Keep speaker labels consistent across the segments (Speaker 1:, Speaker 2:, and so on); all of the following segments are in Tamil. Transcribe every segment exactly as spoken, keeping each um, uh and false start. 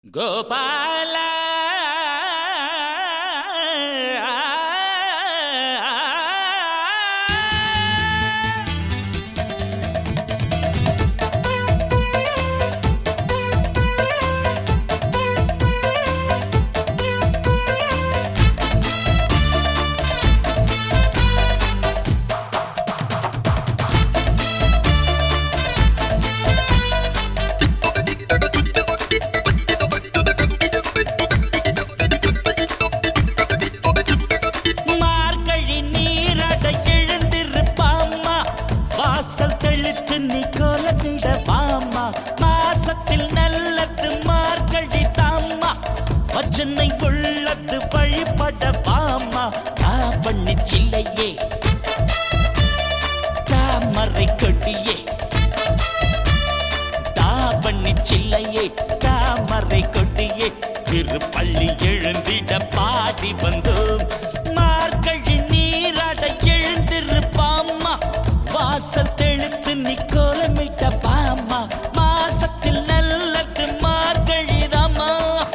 Speaker 1: Gopala சென்னை உள்ளது வழிபட பாமா தாபண்ணி சில்லையே தாமரை கொடியே தாபண்ணி சில்லையே தாமரை கொடியே திருப்பள்ளி எழுந்திட பாடி வந்தோம் மார்கழி நீராட எழுந்திருப்பாமா வாசல் தெளித்து நீ கோலமிட்ட பாமா மாசத்தில் நல்லது மார்கழிதாமா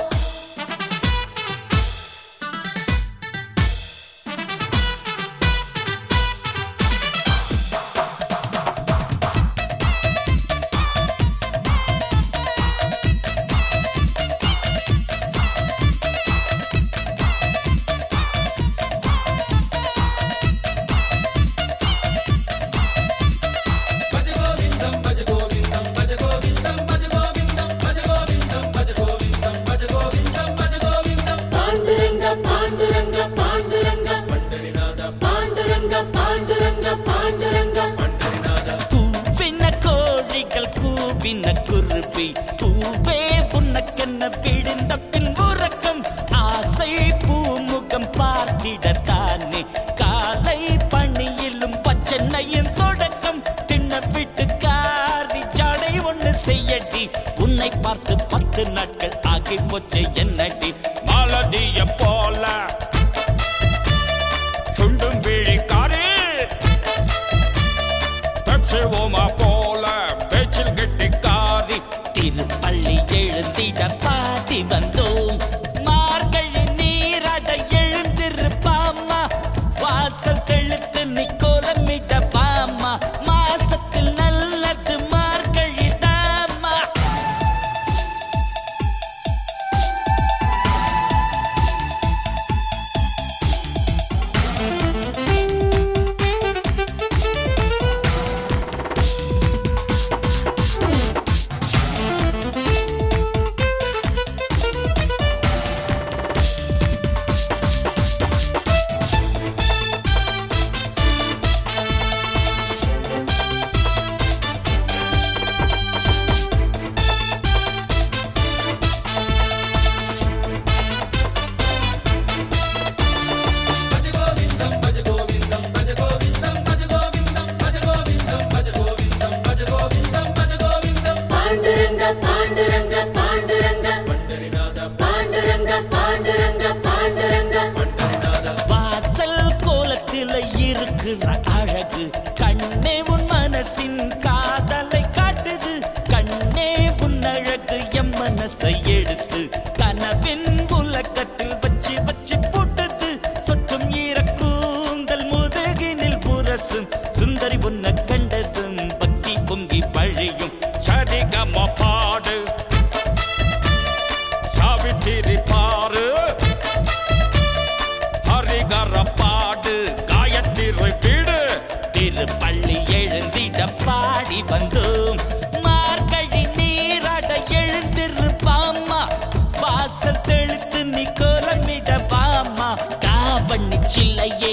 Speaker 1: குருவி பூவே உனக்கென்ன விழுந்த பின் உறக்கம் ஆசை பூமுகம் பார்த்திடத்தானே காலை பணியிலும் பச்சென்னையின் தொடக்கம் தின்ன விட்டு காரி ஜடை ஒண்ணு செய்யடி உன்னை பார்த்து பத்து நாட்கள் ஆகி போச்சு என்னடி மாலதிய போல சுண்டும் விழிக்காரே பெப்சி ஓமா போல திருப்பள்ளி எழுந்திட பாடி வந்தோம் மார்கழி நீராட எழுந்திருப்பாமா வாசல் தெளித்து நீ கோலமிட பாமா மாசத்தில் நல்லது மார்கழி தாமா அழகு கண்ணே உன் மனசின் காதலை காட்டுது கண்ணே உன் அழகு எம் மனசை எடுத்து கனவின் உலகத்தில் வச்சு வச்சு போட்டது சொட்டும் ஈரக்கூந்தல் முதுகினில் புரசும் சுந்தரி உன்னை கண்டதும் பக்தி பொங்கி பழியும் சரிகம பாடு சாவித்திரி பாரு ஹரிகர பாடு திருப்பள்ளி எழுந்திட பாடி வந்தோம் மார்கழி நீராட எழுந்திருப்பாமா வாசல் தெளித்து நீ கோலமிட பாமா தாவண்ணி சில்லையே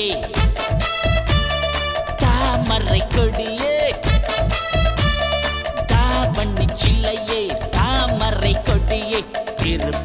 Speaker 1: தாமரை கொடியே தாவண்ணி சில்லையே தாமரை கொடியே திரு